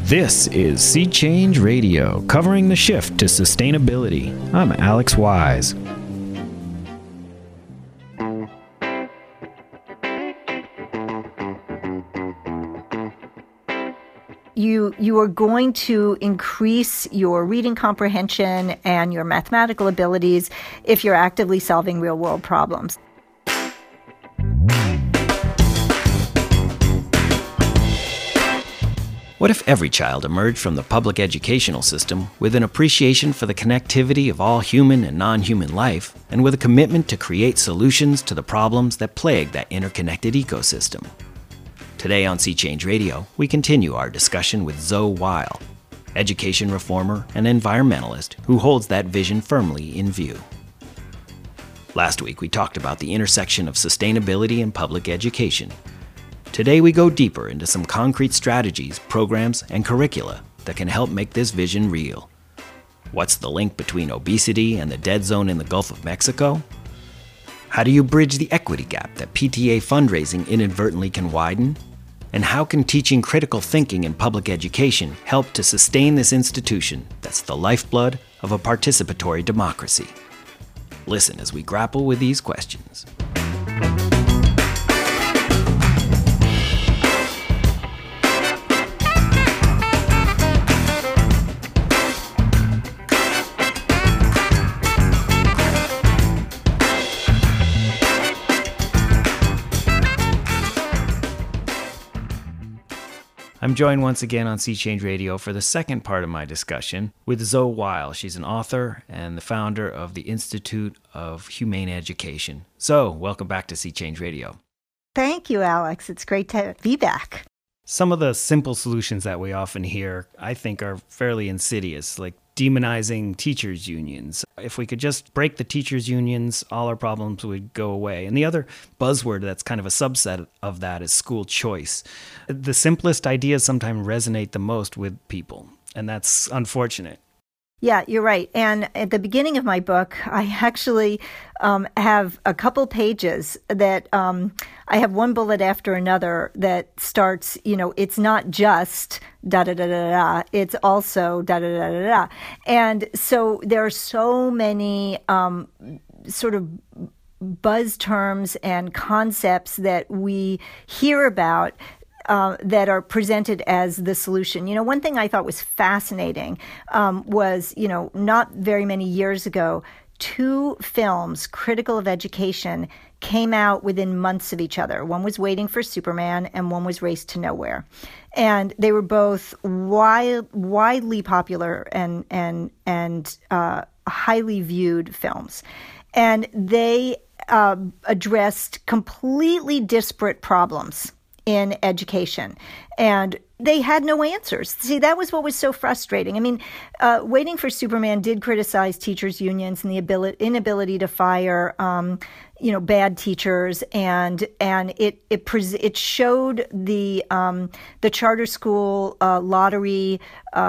This is Sea Change Radio, covering the shift to sustainability. I'm Alex Wise. You are going to increase your reading comprehension and your mathematical abilities if you're actively solving real-world problems. What if every child emerged from the public educational system with an appreciation for the connectivity of all human and non-human life, and with a commitment to create solutions to the problems that plague that interconnected ecosystem? Today on Sea Change Radio, we continue our discussion with Zoe Weil, education reformer and environmentalist who holds that vision firmly in view. Last week, we talked about the intersection of sustainability and public education. Today, we go deeper into some concrete strategies, programs, and curricula that can help make this vision real. What's the link between obesity and the dead zone in the Gulf of Mexico? How do you bridge the equity gap that PTA fundraising inadvertently can widen? And how can teaching critical thinking in public education help to sustain this institution that's the lifeblood of a participatory democracy? Listen as we grapple with these questions. I'm joined once again on Sea Change Radio for the second part of my discussion with Zoe Weil. She's an author and the founder of the Institute of Humane Education. Zoe, welcome back to Sea Change Radio. Thank you, Alex. It's great to be back. Some of the simple solutions that we often hear, I think, are fairly insidious, like demonizing teachers' unions. If we could just break the teachers' unions, all our problems would go away. And the other buzzword that's kind of a subset of that is school choice. The simplest ideas sometimes resonate the most with people, and that's unfortunate. Yeah, you're right. And at the beginning of my book, I actually have a couple pages that I have one bullet after another that starts, it's not just da-da-da-da-da, it's also da-da-da-da-da. And so there are so many sort of buzz terms and concepts that we hear about that are presented as the solution. One thing I thought was fascinating was, not very many years ago, 2 films critical of education came out within months of each other. One was Waiting for Superman and one was Race to Nowhere. And they were both widely popular and highly viewed films. And they addressed completely disparate problems in education, and they had no answers. See, that was what was so frustrating. I mean, Waiting for Superman did criticize teachers' unions and the inability to fire, bad teachers, and it showed the charter school lottery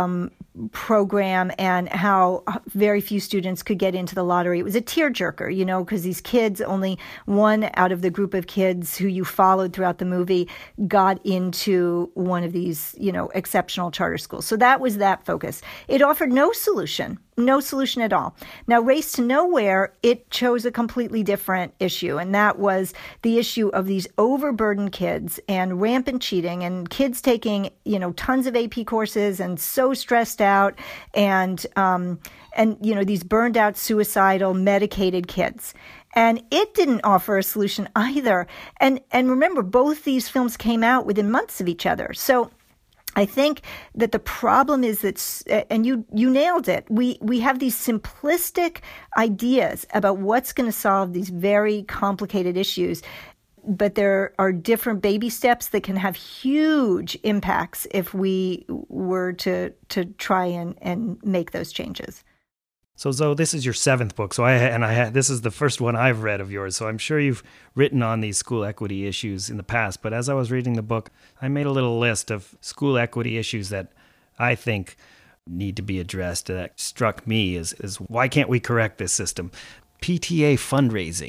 program and how very few students could get into the lottery. It was a tearjerker, because these kids, only one out of the group of kids who you followed throughout the movie got into one of these, exceptional charter schools. So that was that focus. It offered no solution at all. Now, Race to Nowhere, it chose a completely different issue, and that was the issue of these overburdened kids and rampant cheating and kids taking, tons of AP courses and so stressed out and these burned out, suicidal, medicated kids. And it didn't offer a solution either. And remember, both these films came out within months of each other. So I think that the problem is that, and you nailed it, we have these simplistic ideas about what's going to solve these very complicated issues, but there are different baby steps that can have huge impacts if we were to try and make those changes. So Zoe, this is your 7th book. So this is the first one I've read of yours. So I'm sure you've written on these school equity issues in the past. But as I was reading the book, I made a little list of school equity issues that I think need to be addressed. That struck me as why can't we correct this system? PTA fundraising.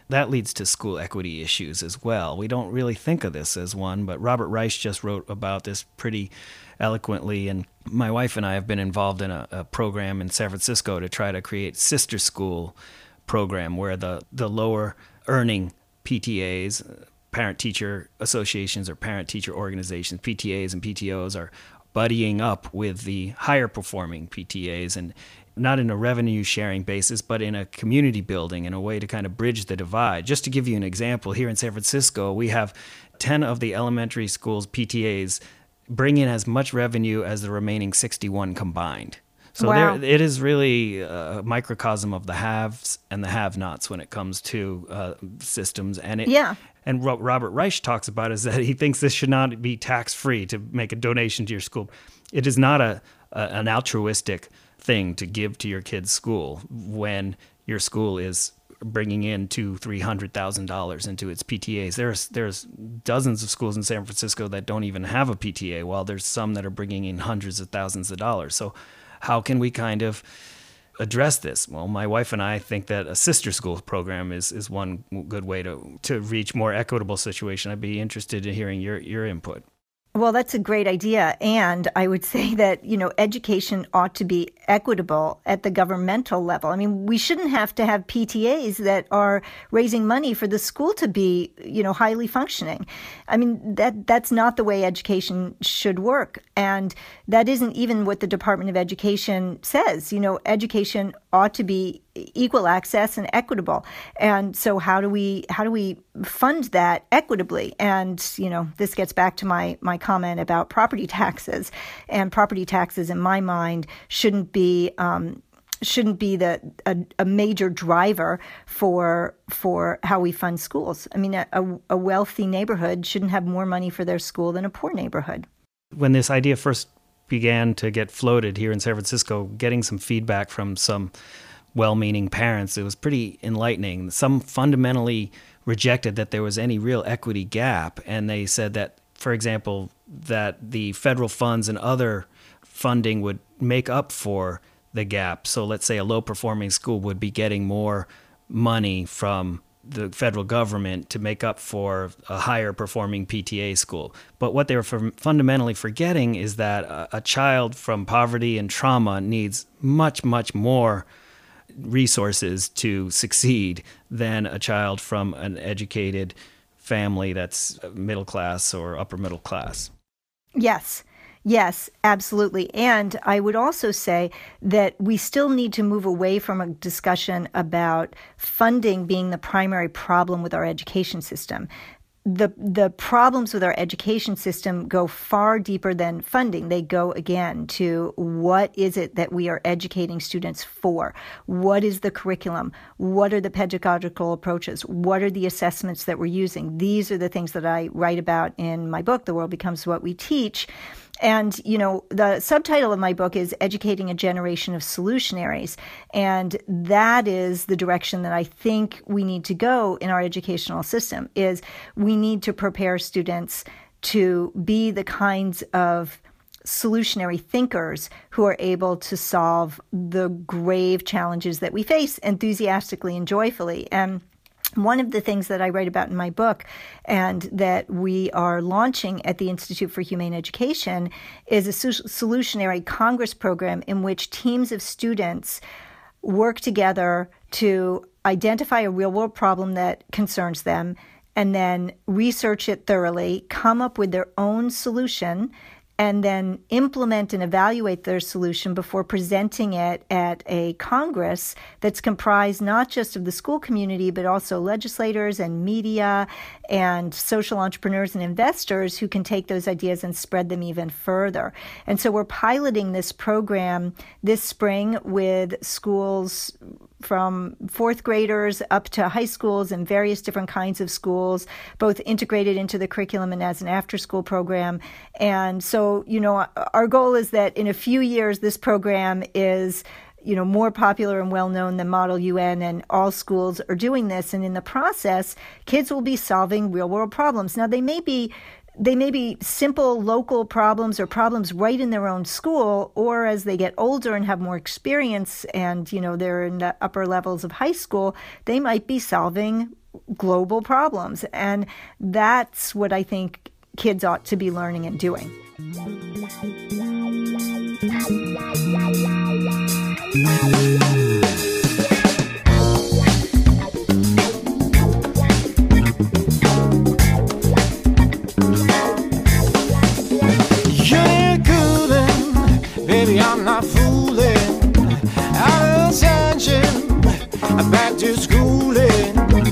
that leads to school equity issues as well. We don't really think of this as one, but Robert Reich just wrote about this pretty eloquently, and my wife and I have been involved in a program in San Francisco to try to create sister school program where the lower earning PTAs, parent-teacher associations or parent-teacher organizations, PTAs and PTOs, are buddying up with the higher performing PTAs, and not in a revenue sharing basis, but in a community building, in a way to kind of bridge the divide. Just to give you an example, here in San Francisco, we have 10 of the elementary schools PTAs bring in as much revenue as the remaining 61 combined. So wow. It is really a microcosm of the haves and the have-nots when it comes to systems. And And what Robert Reich talks about is that he thinks this should not be tax-free to make a donation to your school. It is not an altruistic thing to give to your kid's school when your school is bringing in $200,000-$300,000 into its PTAs. There's dozens of schools in San Francisco that don't even have a PTA, while there's some that are bringing in hundreds of thousands of dollars. So how can we kind of address this? Well, my wife and I think that a sister school program is one good way to reach more equitable situation. I'd be interested in hearing your input. Well, that's a great idea. And I would say that, education ought to be equitable at the governmental level. I mean, we shouldn't have to have PTAs that are raising money for the school to be, highly functioning. I mean, that's not the way education should work. And that isn't even what the Department of Education says. Education ought to be equal access and equitable. And so how do we fund that equitably? And, this gets back to my comment about property taxes. And property taxes, in my mind, shouldn't be a major driver for how we fund schools. I mean, a wealthy neighborhood shouldn't have more money for their school than a poor neighborhood. When this idea first began to get floated here in San Francisco, getting some feedback from some well-meaning parents, it was pretty enlightening. Some fundamentally rejected that there was any real equity gap, and they said that, for example, that the federal funds and other funding would make up for the gap. So let's say a low-performing school would be getting more money from the federal government to make up for a higher-performing PTA school. But what they were fundamentally forgetting is that a child from poverty and trauma needs much, much more resources to succeed than a child from an educated family that's middle class or upper middle class. Yes, absolutely. And I would also say that we still need to move away from a discussion about funding being the primary problem with our education system. The problems with our education system go far deeper than funding. They go, again, to what is it that we are educating students for? What is the curriculum? What are the pedagogical approaches? What are the assessments that we're using? These are the things that I write about in my book, The World Becomes What We Teach. And, the subtitle of my book is Educating a Generation of Solutionaries. And that is the direction that I think we need to go in our educational system, is we need to prepare students to be the kinds of solutionary thinkers who are able to solve the grave challenges that we face enthusiastically and joyfully. And one of the things that I write about in my book and that we are launching at the Institute for Humane Education is a solutionary Congress program in which teams of students work together to identify a real-world problem that concerns them and then research it thoroughly, come up with their own solution, and then implement and evaluate their solution before presenting it at a Congress that's comprised not just of the school community, but also legislators and media and social entrepreneurs and investors who can take those ideas and spread them even further. And so we're piloting this program this spring with schools from fourth graders up to high schools and various different kinds of schools, both integrated into the curriculum and as an after-school program. And so, our goal is that in a few years, this program is, more popular and well-known than Model UN, and all schools are doing this. And in the process, kids will be solving real-world problems. Now, they may be simple local problems or problems right in their own school, or as they get older and have more experience and, they're in the upper levels of high school, they might be solving global problems. And that's what I think kids ought to be learning and doing. Baby, I'm not fooling. Out of attention, back to schooling.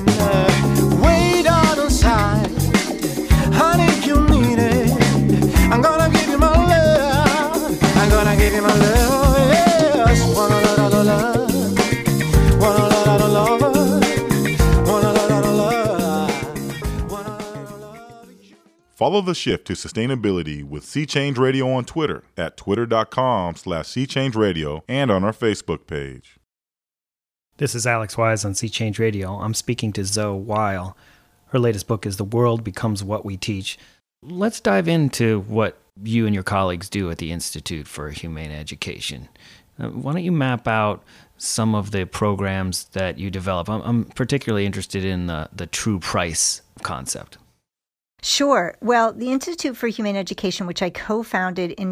Wait on the side, honey, if you need it. I'm gonna give you my love. I'm gonna give you my love. Yes, wanna lot of love. Wanna lot of love. Wanna lot of love. Wanna lot of love. Follow the shift to sustainability with Sea Change Radio on Twitter at twitter.com/SeaChangeRadio and on our Facebook page. This is Alex Wise on Sea Change Radio. I'm speaking to Zoe Weil. Her latest book is The World Becomes What We Teach. Let's dive into what you and your colleagues do at the Institute for Humane Education. Why don't you map out some of the programs that you develop? I'm particularly interested in the true price concept. Sure. Well, the Institute for Humane Education, which I co-founded in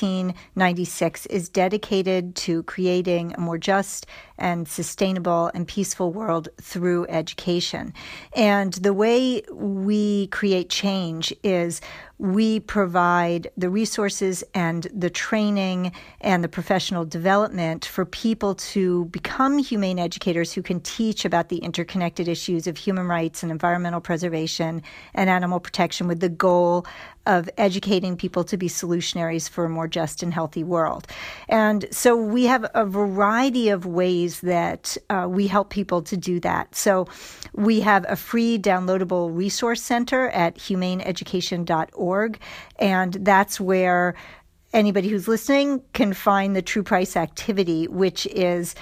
1996, is dedicated to creating a more just and sustainable and peaceful world through education. And the way we create change is we provide the resources and the training and the professional development for people to become humane educators who can teach about the interconnected issues of human rights and environmental preservation and animal protection, with the goal of educating people to be solutionaries for a more just and healthy world. And so we have a variety of ways that we help people to do that. So we have a free downloadable resource center at humaneeducation.org, and that's where anybody who's listening can find the True Price activity, which is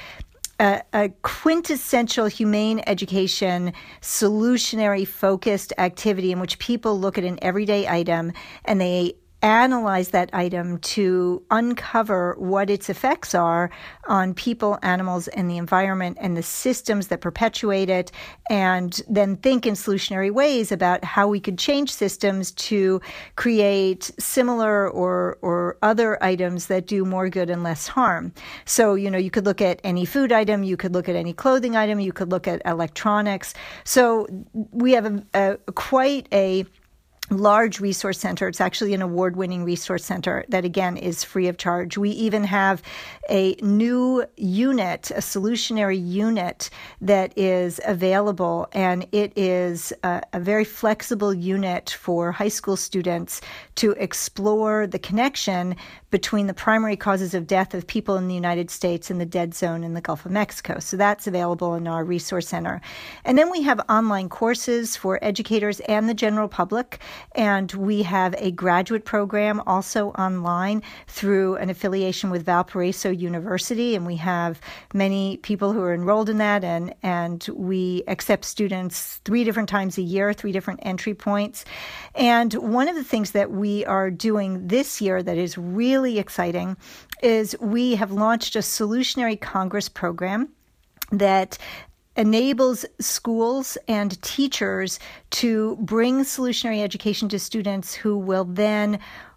a quintessential humane education, solutionary focused activity in which people look at an everyday item and they analyze that item to uncover what its effects are on people, animals, and the environment and the systems that perpetuate it, and then think in solutionary ways about how we could change systems to create similar or other items that do more good and less harm. So, you could look at any food item, you could look at any clothing item, you could look at electronics. So we have quite a large resource center. It's actually an award-winning resource center that, again, is free of charge. We even have a new unit, a solutionary unit that is available, and it is a very flexible unit for high school students to explore the connection between the primary causes of death of people in the United States and the dead zone in the Gulf of Mexico. So that's available in our resource center. And then we have online courses for educators and the general public. And we have a graduate program also online through an affiliation with Valparaiso University. And we have many people who are enrolled in that. And we accept students 3 different times a year, 3 different entry points. And one of the things that we are doing this year that is really exciting is we have launched a Solutionary Congress program that enables schools and teachers to bring solutionary education to students who will then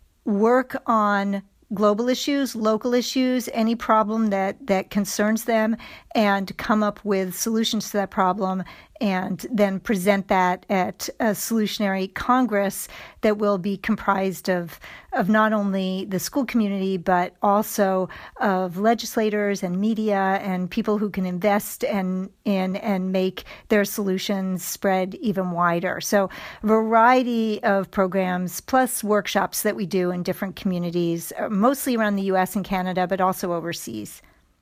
work on global issues, local issues, any problem that concerns them, and come up with solutions to that problem, and then present that at a Solutionary Congress that will be comprised of not only the school community, but also of legislators and media and people who can invest in and make their solutions spread even wider. So a variety of programs plus workshops that we do in different communities, mostly around the U.S. and Canada, but also overseas.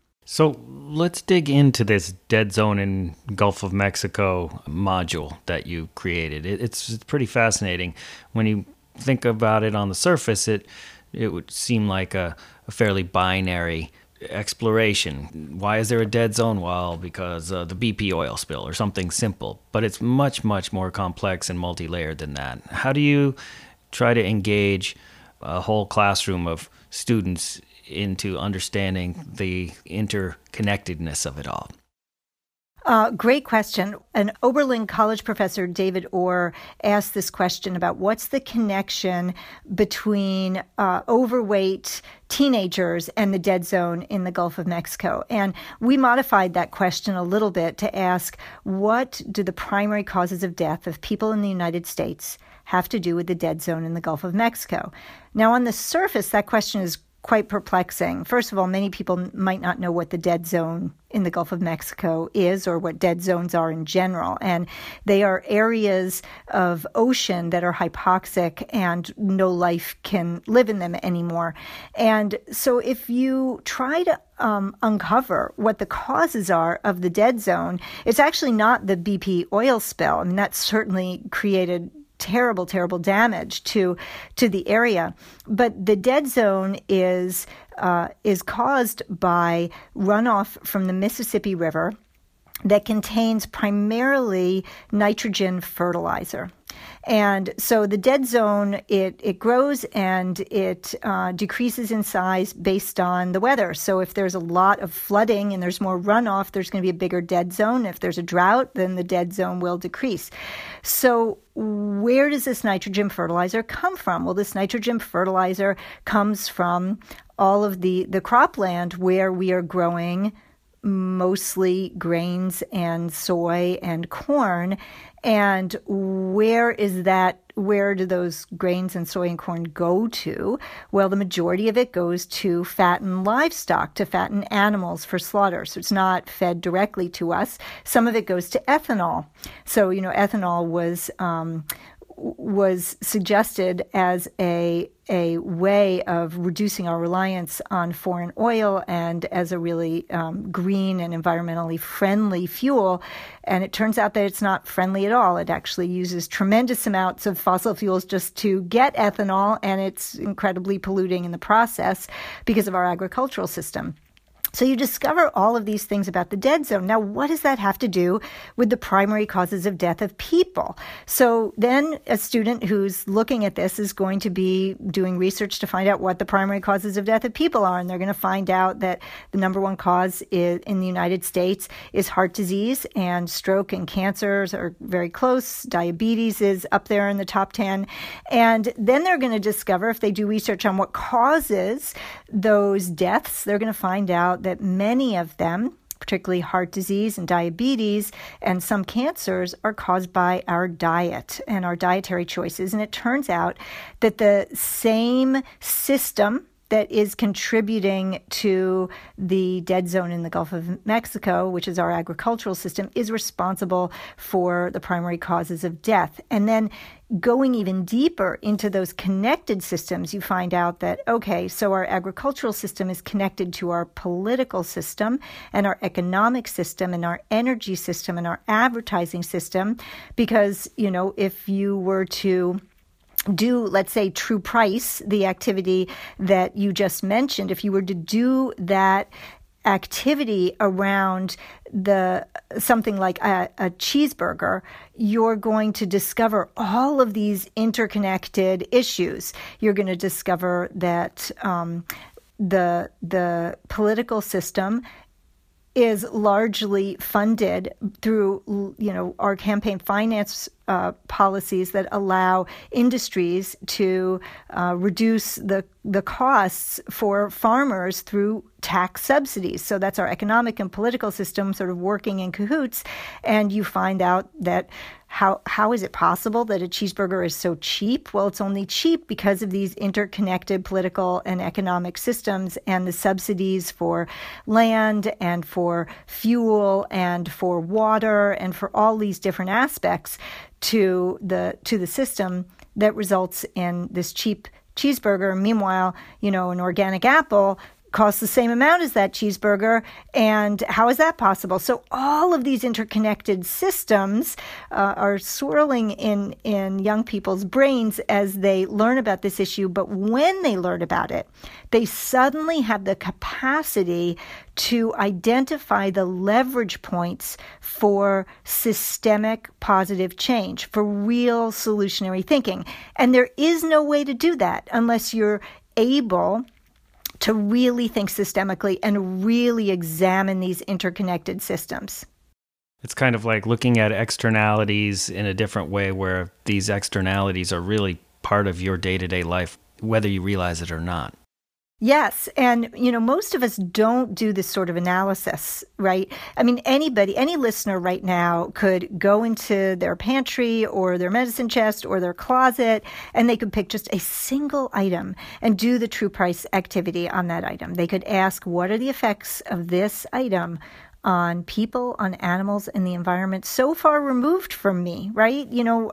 So let's dig into this dead zone in Gulf of Mexico module that you created. It's pretty fascinating. When you think about it on the surface, it would seem like a fairly binary exploration. Why is there a dead zone? Well, because the BP oil spill or something simple. But it's much, much more complex and multi-layered than that. How do you try to engage a whole classroom of students into understanding the interconnectedness of it all? Great question. An Oberlin College professor, David Orr, asked this question about what's the connection between overweight teenagers and the dead zone in the Gulf of Mexico. And we modified that question a little bit to ask, what do the primary causes of death of people in the United States have to do with the dead zone in the Gulf of Mexico? Now, on the surface, that question is quite perplexing. First of all, many people might not know what the dead zone in the Gulf of Mexico is or what dead zones are in general. And they are areas of ocean that are hypoxic and no life can live in them anymore. And so if you try to uncover what the causes are of the dead zone, it's actually not the BP oil spill. I mean, that certainly created terrible, terrible damage to the area. But the dead zone is caused by runoff from the Mississippi River that contains primarily nitrogen fertilizer. And so the dead zone, it grows and it decreases in size based on the weather. So if there's a lot of flooding and there's more runoff, there's going to be a bigger dead zone. If there's a drought, then the dead zone will decrease. So where does this nitrogen fertilizer come from? Well, this nitrogen fertilizer comes from all of the cropland where we are growing mostly grains and soy and corn. And where do those grains and soy and corn go to? Well, the majority of it goes to fatten livestock, to fatten animals for slaughter. So it's not fed directly to us. Some of it goes to ethanol. So, ethanol was suggested as a way of reducing our reliance on foreign oil and as a really green and environmentally friendly fuel. And it turns out that it's not friendly at all. It actually uses tremendous amounts of fossil fuels just to get ethanol, and it's incredibly polluting in the process because of our agricultural system. So you discover all of these things about the dead zone. Now, what does that have to do with the primary causes of death of people? So then a student who's looking at this is going to be doing research to find out what the primary causes of death of people are. And they're going to find out that the number one cause in the United States is heart disease, and stroke and cancers are very close. Diabetes is up there in the top 10. And then they're going to discover, if they do research on what causes those deaths, they're going to find out that many of them, particularly heart disease and diabetes and some cancers, are caused by our diet and our dietary choices. And it turns out that the same system that is contributing to the dead zone in the Gulf of Mexico, which is our agricultural system, is responsible for the primary causes of death. And then going even deeper into those connected systems, you find out that, okay, so our agricultural system is connected to our political system and our economic system and our energy system and our advertising system, because, if you were to do, let's say, True Price, the activity that you just mentioned, if you were to do that activity around something like a cheeseburger, you're going to discover all of these interconnected issues. You're going to discover that the political system is largely funded through, our campaign finance policies that allow industries to reduce the costs for farmers through tax subsidies. So that's our economic and political system sort of working in cahoots. And you find out that how is it possible that a cheeseburger is so cheap? Well, it's only cheap because of these interconnected political and economic systems and the subsidies for land and for fuel and for water and for all these different aspects to the system that results in this cheap cheeseburger. Meanwhile, an organic apple costs the same amount as that cheeseburger. And how is that possible? So all of these interconnected systems are swirling in young people's brains as they learn about this issue. But when they learn about it, they suddenly have the capacity to identify the leverage points for systemic positive change, for real solutionary thinking. And there is no way to do that unless you're able to really think systemically and really examine these interconnected systems. It's kind of like looking at externalities in a different way, where these externalities are really part of your day-to-day life, whether you realize it or not. Yes. And, most of us don't do this sort of analysis, right? I mean, anybody, any listener right now could go into their pantry or their medicine chest or their closet, and they could pick just a single item and do the true price activity on that item. They could ask, what are the effects of this item on people, on animals, and the environment so far removed from me, right?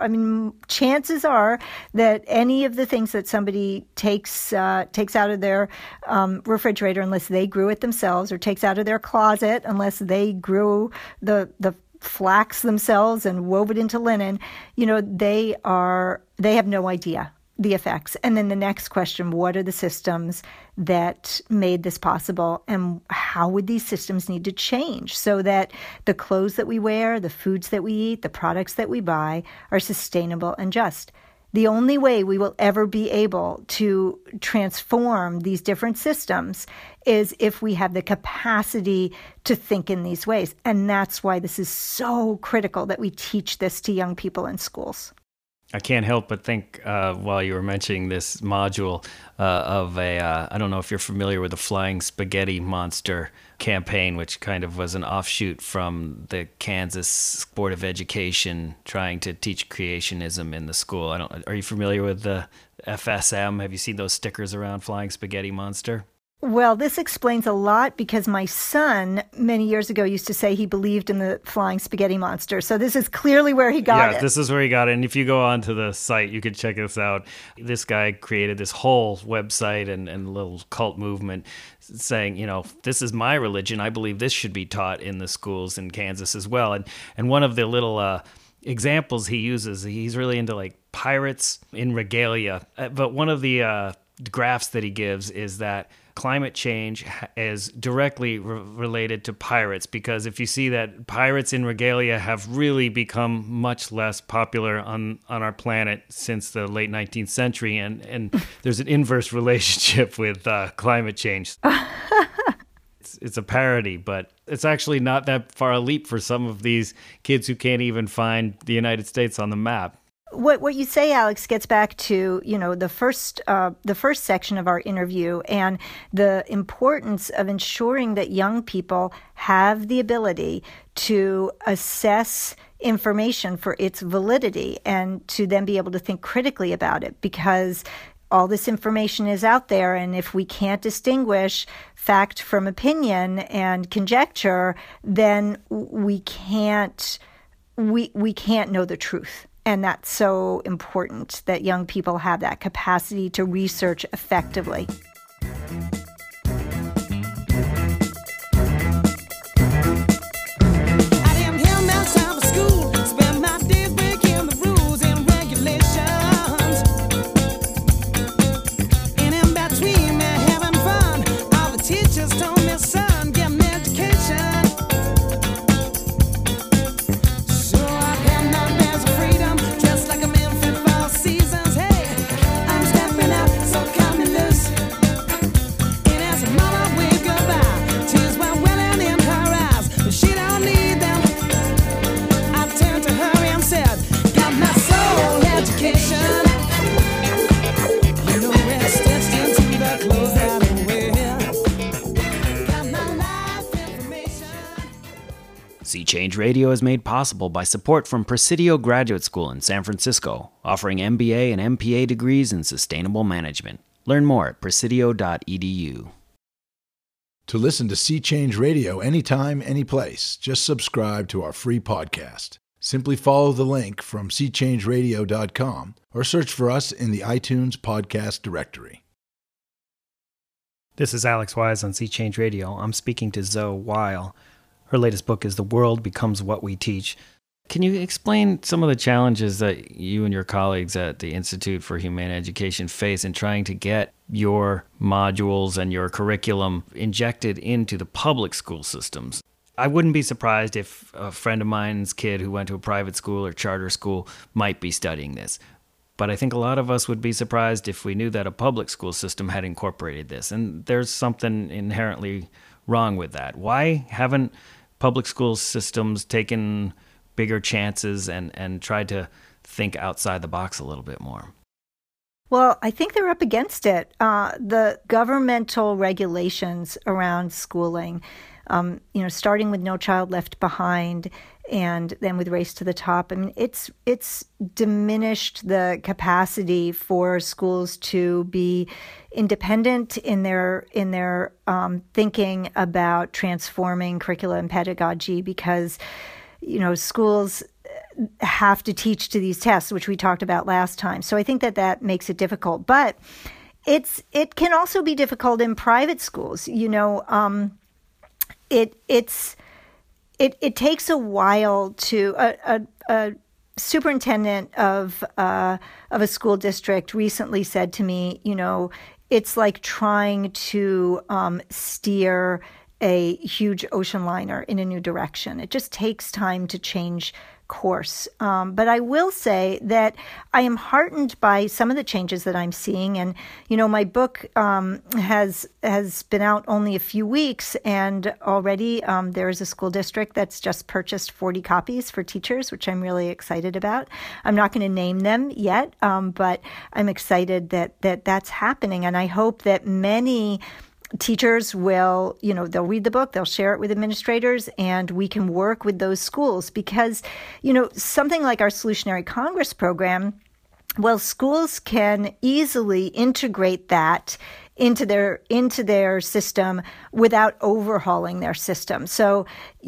Chances are that any of the things that somebody takes out of their refrigerator, unless they grew it themselves, or takes out of their closet, unless they grew the flax themselves and wove it into linen, they have no idea the effects. And then the next question, what are the systems that made this possible, and how would these systems need to change so that the clothes that we wear, the foods that we eat, the products that we buy are sustainable and just? The only way we will ever be able to transform these different systems is if we have the capacity to think in these ways. And that's why this is so critical that we teach this to young people in schools. I can't help but think, while you were mentioning this module, of I don't know if you're familiar with the Flying Spaghetti Monster campaign, which kind of was an offshoot from the Kansas Board of Education trying to teach creationism in the school. Are you familiar with the FSM? Have you seen those stickers around Flying Spaghetti Monster? Well, this explains a lot, because my son many years ago used to say he believed in the flying spaghetti monster. So this is clearly where he got it. Yeah, this is where he got it. And if you go onto the site, you can check this out. This guy created this whole website and little cult movement saying, this is my religion. I believe this should be taught in the schools in Kansas as well. And one of the little examples he uses, he's really into like pirates in regalia. But one of the graphs that he gives is that climate change is directly related to pirates, because if you see that pirates in regalia have really become much less popular on our planet since the late 19th century, and there's an inverse relationship with climate change. It's a parody, but it's actually not that far a leap for some of these kids who can't even find the United States on the map. What you say, Alex, gets back to, the first section of our interview, and the importance of ensuring that young people have the ability to assess information for its validity and to then be able to think critically about it, because all this information is out there, and if we can't distinguish fact from opinion and conjecture, then we can't know the truth. And that's so important that young people have that capacity to research effectively. Sea Change Radio is made possible by support from Presidio Graduate School in San Francisco, offering MBA and MPA degrees in sustainable management. Learn more at presidio.edu. To listen to Sea Change Radio anytime, anyplace, just subscribe to our free podcast. Simply follow the link from seachangeradio.com or search for us in the iTunes podcast directory. This is Alex Wise on Sea Change Radio. I'm speaking to Zoe Weil. Her latest book is The World Becomes What We Teach. Can you explain some of the challenges that you and your colleagues at the Institute for Humane Education face in trying to get your modules and your curriculum injected into the public school systems? I wouldn't be surprised if a friend of mine's kid who went to a private school or charter school might be studying this. But I think a lot of us would be surprised if we knew that a public school system had incorporated this. And there's something inherently wrong with that. Why haven't public school systems taken bigger chances and tried to think outside the box a little bit more? Well, I think they're up against it. The governmental regulations around schooling, starting with No Child Left Behind and then with Race to the Top, I mean, it's diminished the capacity for schools to be independent in their thinking about transforming curricula and pedagogy, because schools have to teach to these tests, which we talked about last time. So I think that makes it difficult. But it can also be difficult in private schools. It takes a while to a superintendent of a school district recently said to me, it's like trying to steer a huge ocean liner in a new direction. It just takes time to change course. But I will say that I am heartened by some of the changes that I'm seeing. And, my book has been out only a few weeks, and already there is a school district that's just purchased 40 copies for teachers, which I'm really excited about. I'm not going to name them yet, but I'm excited that that's happening. And I hope that many teachers will, they'll read the book, they'll share it with administrators, and we can work with those schools because, something like our Solutionary Congress program, well, schools can easily integrate that into their system without overhauling their system. So,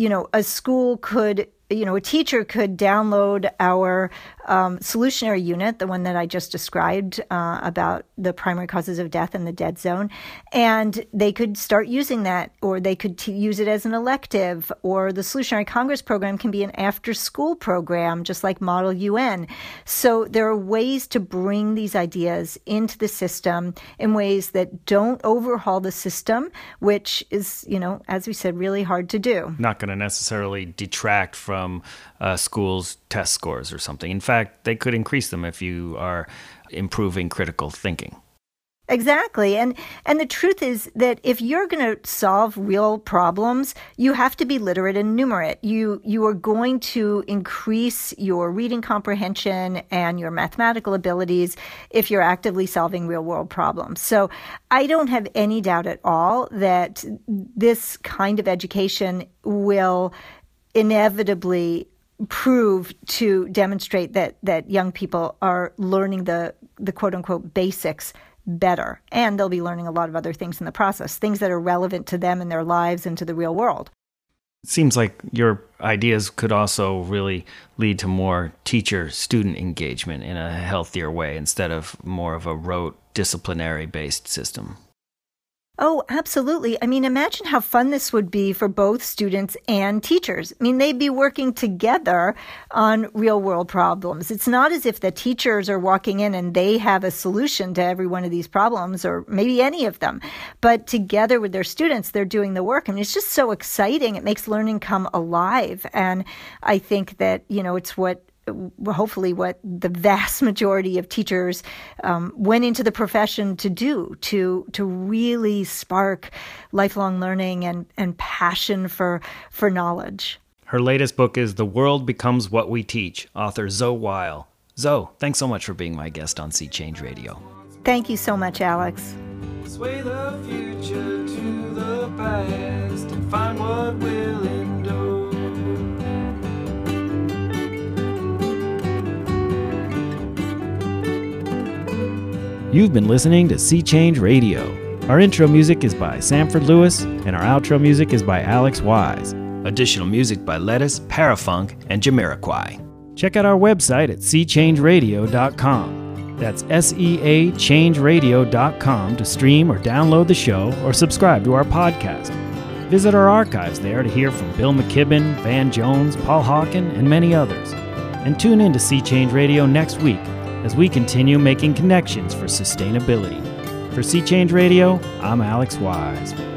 a school could, a teacher could download our solutionary unit, the one that I just described about the primary causes of death and the dead zone, and they could start using that, or they could use it as an elective, or the Solutionary Congress program can be an after-school program, just like Model UN. So there are ways to bring these ideas into the system in ways that don't overhaul the system, which is, as we said, really hard to do. Not going to necessarily detract from schools' test scores or something. In fact, they could increase them if you are improving critical thinking. Exactly. And the truth is that if you're going to solve real problems, you have to be literate and numerate. You are going to increase your reading comprehension and your mathematical abilities if you're actively solving real world problems. So I don't have any doubt at all that this kind of education will inevitably prove to demonstrate that young people are learning the quote unquote basics better. And they'll be learning a lot of other things in the process, things that are relevant to them in their lives and to the real world. It seems like your ideas could also really lead to more teacher-student engagement in a healthier way instead of more of a rote disciplinary-based system. Oh, absolutely. I mean, imagine how fun this would be for both students and teachers. I mean, they'd be working together on real world problems. It's not as if the teachers are walking in and they have a solution to every one of these problems, or maybe any of them. But together with their students, they're doing the work. I mean, it's just so exciting. It makes learning come alive. And I think that, it's hopefully what the vast majority of teachers went into the profession to do, to really spark lifelong learning and passion for knowledge. Her latest book is The World Becomes What We Teach, author Zoe Weil. Zoe, thanks so much for being my guest on Sea Change Radio. Thank you so much, Alex. Sway the future to the past and find what will endure. You've been listening to Sea Change Radio. Our intro music is by Sanford Lewis, and our outro music is by Alex Wise. Additional music by Lettuce, Parafunk, and Jamiroquai. Check out our website at seachangeradio.com. That's SEAchangeradio.com to stream or download the show or subscribe to our podcast. Visit our archives there to hear from Bill McKibben, Van Jones, Paul Hawken, and many others. And tune in to Sea Change Radio next week as we continue making connections for sustainability. For Sea Change Radio, I'm Alex Wise.